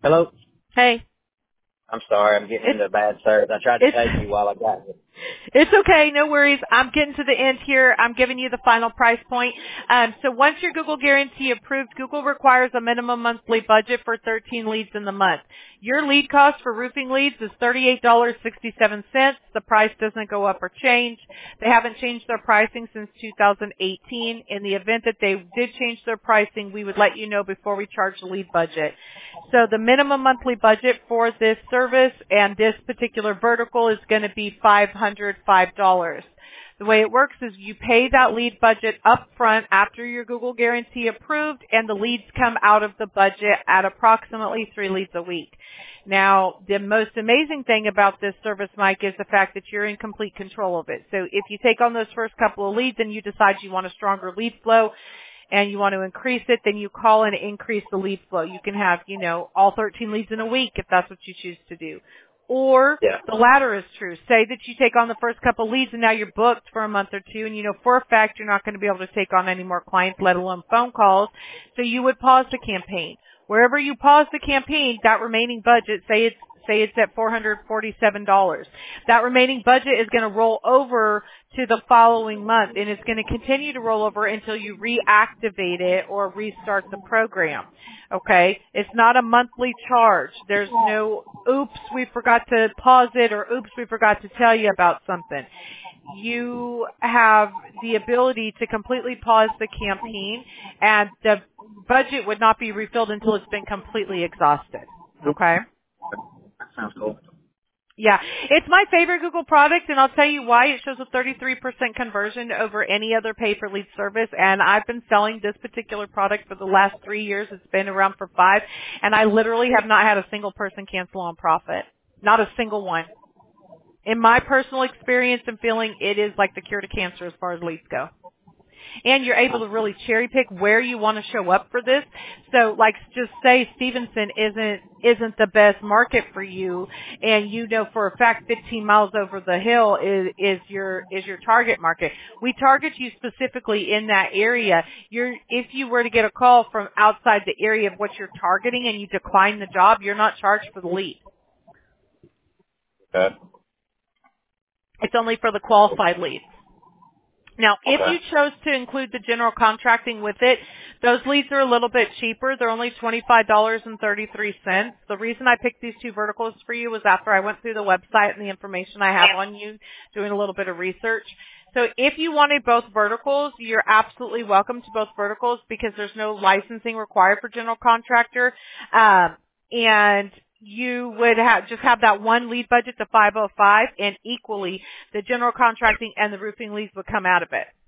Hello? Hey. I'm sorry, I'm getting into bad service. I tried to take you while I got you. It's okay, no worries. I'm getting to the end here. I'm giving you the final price point. So once your Google Guarantee approved, Google requires a minimum monthly budget for 13 leads in the month. Your lead cost for roofing leads is $38.67. The price doesn't go up or change. They haven't changed their pricing since 2018. In the event that they did change their pricing, we would let you know before we charge the lead budget. So the minimum monthly budget for this service and this particular vertical is going to be $505. The way it works is you pay that lead budget up front after your Google Guarantee approved, and the leads come out of the budget at approximately 3 leads a week. Now, the most amazing thing about this service, Mike, is the fact that you're in complete control of it. So if you take on those first couple of leads and you decide you want a stronger lead flow, and you want to increase it, then you call and increase the lead flow. You can have, all 13 leads in a week if that's what you choose to do. Or the latter is true. Say that you take on the first couple leads and now you're booked for a month or two, and you know for a fact you're not going to be able to take on any more clients, let alone phone calls. So you would pause the campaign. Wherever you pause the campaign, that remaining budget, say it's at $447. That remaining budget is going to roll over to the following month, and it's going to continue to roll over until you reactivate it or restart the program. Okay? It's not a monthly charge. There's no, oops, we forgot to pause it, or oops, we forgot to tell you about something. You have the ability to completely pause the campaign, and the budget would not be refilled until it's been completely exhausted. Okay? That sounds cool. Yeah, it's my favorite Google product, and I'll tell you why. It shows a 33% conversion over any other pay-per-lead service, and I've been selling this particular product for the last 3 years. It's been around for 5, and I literally have not had a single person cancel on profit. Not a single one. In my personal experience and feeling, it is like the cure to cancer as far as leads go. And you're able to really cherry pick where you want to show up for this. So like just say Stevenson isn't the best market for you, and you know for a fact 15 miles over the hill is your target market. We target you specifically in that area. If you were to get a call from outside the area of what you're targeting and you decline the job, you're not charged for the lead. Okay. It's only for the qualified leads. Now, if you chose to include the general contracting with it, those leads are a little bit cheaper. They're only $25.33. The reason I picked these two verticals for you was after I went through the website and the information I have on you, doing a little bit of research. So if you wanted both verticals, you're absolutely welcome to both verticals because there's no licensing required for general contractor. And you would just have that one lead budget to $505, and equally the general contracting and the roofing leads would come out of it.